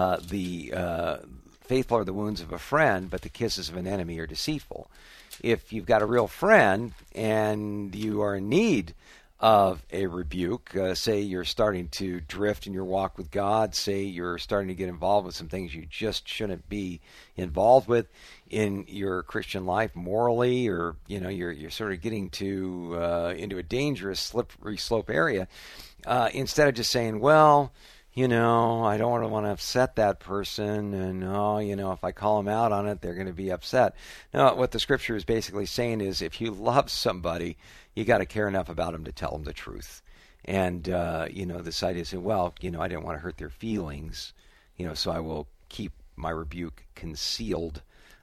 the faithful are the wounds of a friend, but the kisses of an enemy are deceitful. If you've got a real friend and you are in need of a rebuke, say you're starting to drift in your walk with God, say you're starting to get involved with some things you just shouldn't be involved with in your Christian life morally, or you're sort of getting to into a dangerous slippery slope area, instead of just saying, well, I don't want to upset that person, and if I call them out on it, they're going to be upset. No, what the Scripture is basically saying is, if you love somebody, you got to care enough about them to tell them the truth. And this idea is, well, I didn't want to hurt their feelings, so I will keep my rebuke concealed.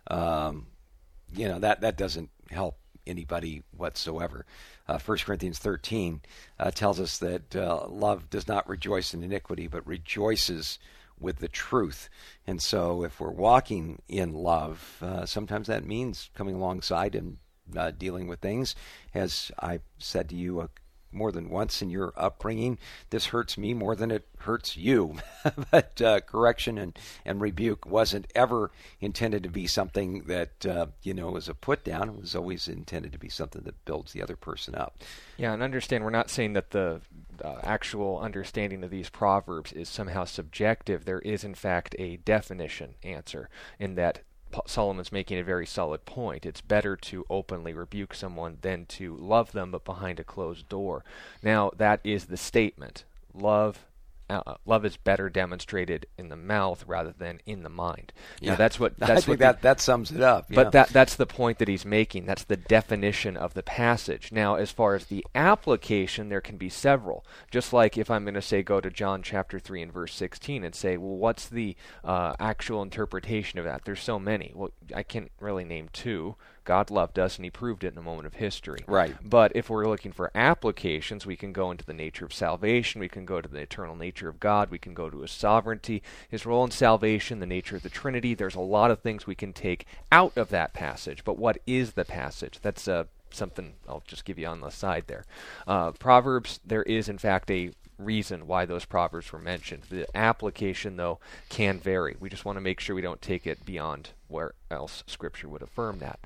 That doesn't help anybody whatsoever. 1 Corinthians 13 tells us that love does not rejoice in iniquity, but rejoices with the truth. And so if we're walking in love, sometimes that means coming alongside and dealing with things. As I said to you more than once in your upbringing, this hurts me more than it hurts you. But correction and rebuke wasn't ever intended to be something that was a put down. It was always intended to be something that builds the other person up. Yeah, and understand, we're not saying that the actual understanding of these proverbs is somehow subjective. There is, in fact, a definition answer in that Solomon's making a very solid point. It's better to openly rebuke someone than to love them but behind a closed door. Now, that is the statement. Love is better demonstrated in the mouth rather than in the mind. Yeah, now, that sums it up. But that's the point that he's making. That's the definition of the passage. Now, as far as the application, there can be several. Just like if I'm going to say go to John chapter 3 and verse 16 and say, well, what's the actual interpretation of that? There's so many. Well, I can't really name two. God loved us, and he proved it in a moment of history. Right. But if we're looking for applications, we can go into the nature of salvation, we can go to the eternal nature of God, we can go to his sovereignty, his role in salvation, the nature of the Trinity. There's a lot of things we can take out of that passage. But what is the passage? That's something I'll just give you on the side there. Proverbs, there is, in fact, a reason why those proverbs were mentioned. The application, though, can vary. We just want to make sure we don't take it beyond where else Scripture would affirm that.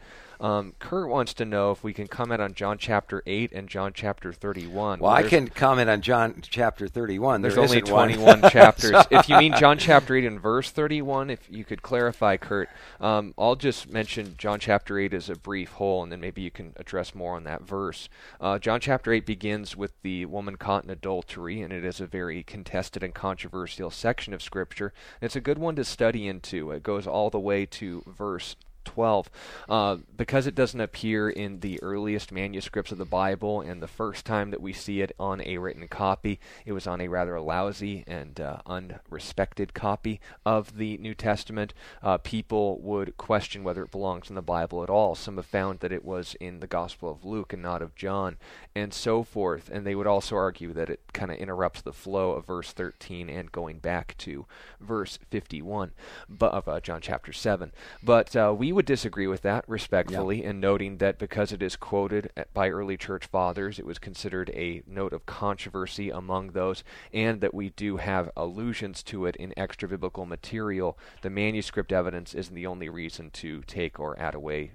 Kurt wants to know if we can comment on John chapter 8 and John chapter 31. Well, I can comment on John chapter 31. There's only 21 chapters. So. If you mean John chapter 8 and verse 31, if you could clarify, Kurt, I'll just mention John chapter 8 as a brief whole, and then maybe you can address more on that verse. John chapter 8 begins with the woman caught in adultery, and it is a very contested and controversial section of Scripture. It's a good one to study into. It goes all the way to verse 12. Because it doesn't appear in the earliest manuscripts of the Bible, and the first time that we see it on a written copy, it was on a rather lousy and unrespected copy of the New Testament. People would question whether it belongs in the Bible at all. Some have found that it was in the Gospel of Luke and not of John, and so forth. And they would also argue that it kind of interrupts the flow of verse 13 and going back to verse 51 of John chapter 7. But we would disagree with that respectfully, in noting that because it is quoted by early church fathers, it was considered a note of controversy among those, and that we do have allusions to it in extra biblical material. The manuscript evidence isn't the only reason to take or add away,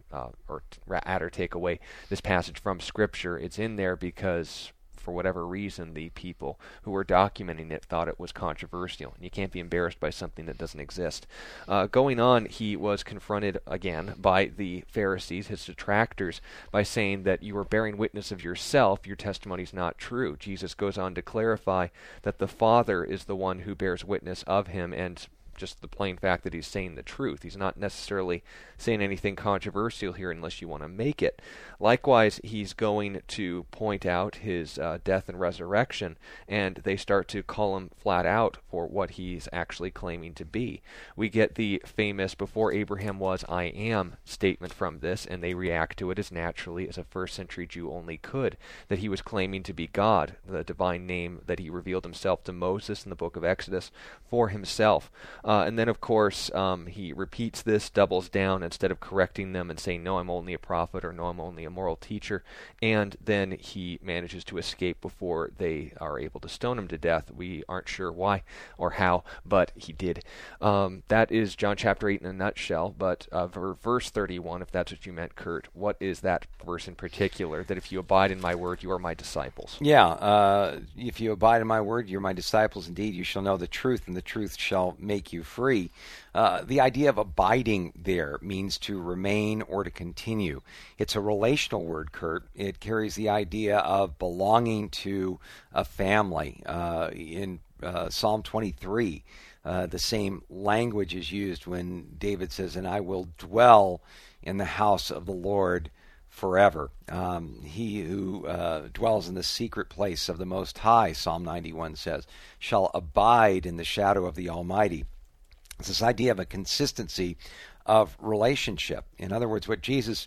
add or take away this passage from Scripture. It's in there because, for whatever reason, the people who were documenting it thought it was controversial. And you can't be embarrassed by something that doesn't exist. Going on, he was confronted again by the Pharisees, his detractors, by saying that you are bearing witness of yourself, your testimony is not true. Jesus goes on to clarify that the Father is the one who bears witness of him, and just the plain fact that he's saying the truth. He's not necessarily saying anything controversial here unless you want to make it. Likewise, he's going to point out his death and resurrection, and they start to call him flat out for what he's actually claiming to be. We get the famous "before Abraham was, I am" statement from this, and they react to it as naturally as a first century Jew only could, that he was claiming to be God, the divine name that he revealed himself to Moses in the book of Exodus for himself. And then, of course, he repeats this, doubles down, instead of correcting them and saying, no, I'm only a prophet, or no, I'm only a moral teacher. And then he manages to escape before they are able to stone him to death. We aren't sure why or how, but he did. That is John chapter 8 in a nutshell. But verse 31, if that's what you meant, Kurt, what is that verse in particular? That if you abide in my word, you are my disciples. Yeah, if you abide in my word, you're my disciples indeed. You shall know the truth, and the truth shall make you free. The idea of abiding there means to remain or to continue. It's a relational word, Kurt. It carries the idea of belonging to a family. In Psalm 23, the same language is used when David says, and I will dwell in the house of the Lord forever. He who dwells in the secret place of the Most High, Psalm 91 says, shall abide in the shadow of the Almighty. It's this idea of a consistency of relationship. In other words, what Jesus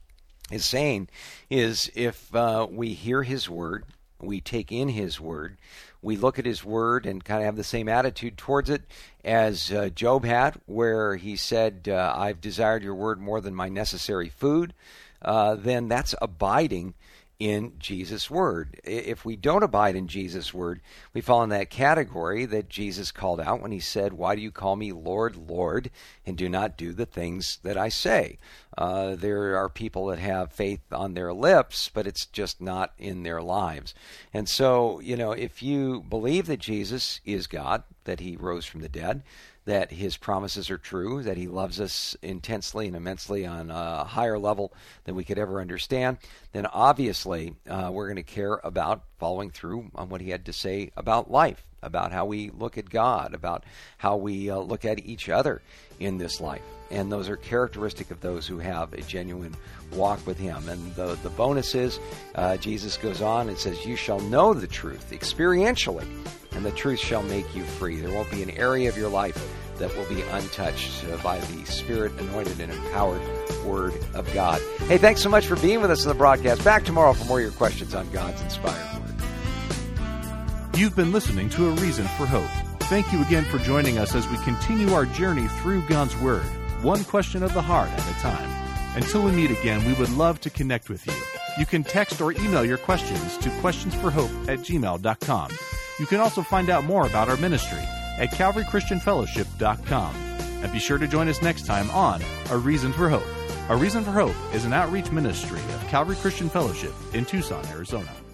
is saying is if we hear his word, we take in his word, we look at his word and kind of have the same attitude towards it as Job had, where he said, I've desired your word more than my necessary food, then that's abiding in Jesus' word. If we don't abide in Jesus' word, we fall in that category that Jesus called out when he said, why do you call me Lord, Lord, and do not do the things that I say? There are people that have faith on their lips, but it's just not in their lives. And so, if you believe that Jesus is God, that he rose from the dead, that his promises are true, that he loves us intensely and immensely on a higher level than we could ever understand, then obviously we're going to care about following through on what he had to say about life, about how we look at God, about how we look at each other in this life. And those are characteristic of those who have a genuine walk with him. And the bonus is, Jesus goes on and says, you shall know the truth experientially, and the truth shall make you free. There won't be an area of your life that will be untouched by the Spirit-anointed and empowered Word of God. Hey, thanks so much for being with us on the broadcast. Back tomorrow for more of your questions on God's inspired Word. You've been listening to A Reason for Hope. Thank you again for joining us as we continue our journey through God's Word, one question of the heart at a time. Until we meet again, we would love to connect with you. You can text or email your questions to questionsforhope@gmail.com. You can also find out more about our ministry at calvarychristianfellowship.com. And be sure to join us next time on A Reason for Hope. A Reason for Hope is an outreach ministry of Calvary Christian Fellowship in Tucson, Arizona.